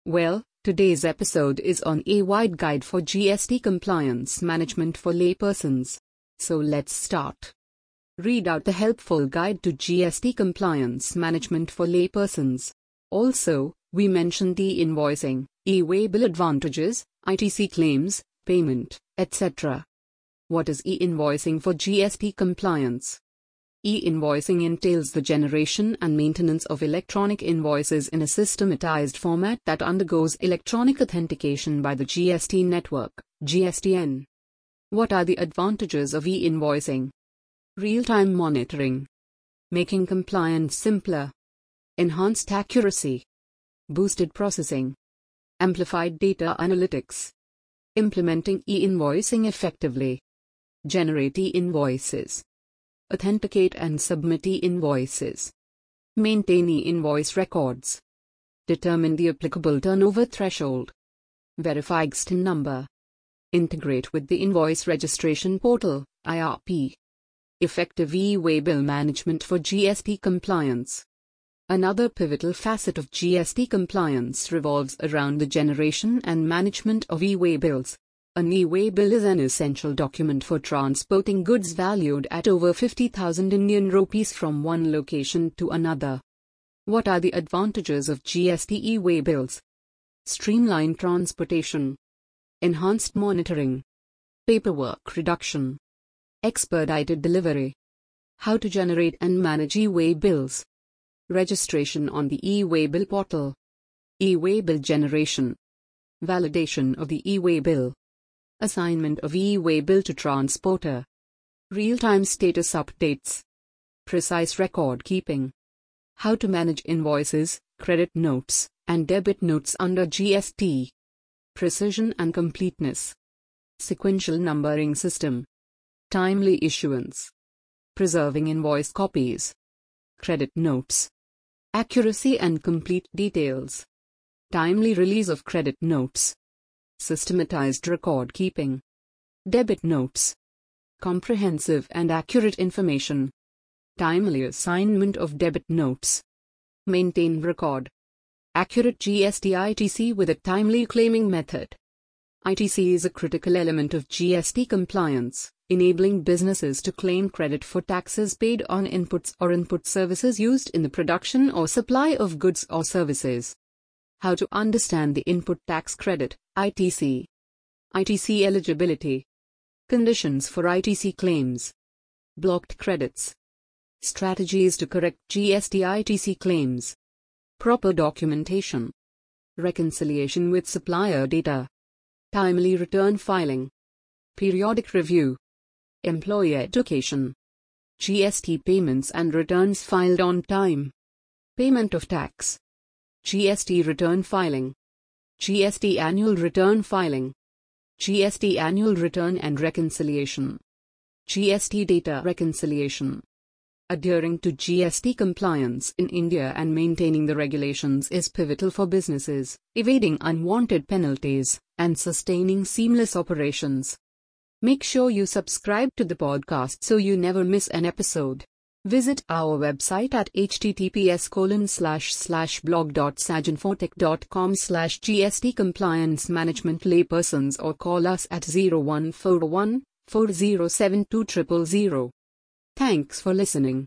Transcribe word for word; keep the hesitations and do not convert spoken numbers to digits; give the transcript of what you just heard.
Well, today's episode is on a wide guide for G S T compliance management for laypersons. So let's start. Read out the helpful guide to G S T compliance management for laypersons. Also, we mention the invoicing, e-waybill advantages, I T C claims, payment, et cetera. What is e-invoicing for G S T compliance? E-invoicing entails the generation and maintenance of electronic invoices in a systematized format that undergoes electronic authentication by the G S T network, G S T N. What are the advantages of e-invoicing? Real-time monitoring, making compliance simpler, enhanced accuracy, boosted processing, amplified data analytics, implementing e-invoicing effectively, generate e-invoices, authenticate and submit e-invoices, maintain e-invoice records, determine the applicable turnover threshold, verify G S T N number, integrate with the Invoice Registration Portal, I R P. Effective e-waybill management for G S T compliance. Another pivotal facet of G S T compliance revolves around the generation and management of e-waybills. An e-waybill is an essential document for transporting goods valued at over fifty thousand Indian rupees from one location to another. What are the advantages of G S T e-waybills? Streamlined transportation, enhanced monitoring, paperwork reduction, expedited delivery. How to generate and manage e-waybills. Registration on the e-waybill portal. E-waybill generation. Validation of the e-waybill. Assignment of e-waybill to transporter. Real-time status updates. Precise record keeping. How to manage invoices, credit notes, and debit notes under G S T. Precision and completeness. Sequential numbering system. Timely issuance. Preserving invoice copies. Credit notes. Accuracy and complete details. Timely release of credit notes. Systematized record keeping. Debit notes. Comprehensive and accurate information. Timely assignment of debit notes. Maintain record. Accurate G S T I T C with a timely claiming method. I T C is a critical element of G S T compliance, enabling businesses to claim credit for taxes paid on inputs or input services used in the production or supply of goods or services. How to understand the input tax credit, I T C. I T C eligibility. Conditions for I T C claims. Blocked credits. Strategies to correct G S T I T C claims. Proper documentation. Reconciliation with supplier data. Timely return filing. Periodic review. Employee education. G S T payments and returns filed on time. Payment of tax. G S T return filing. G S T annual return filing. G S T annual return and reconciliation. G S T data reconciliation. Adhering to G S T compliance in India and maintaining the regulations is pivotal for businesses, evading unwanted penalties, and sustaining seamless operations. Make sure you subscribe to the podcast so you never miss an episode. Visit our website at https colon slash slash blog dot saginfotech dot com slash gst compliance management laypersons or call us at zero one four one, four zero seven two zero zero zero. Thanks for listening.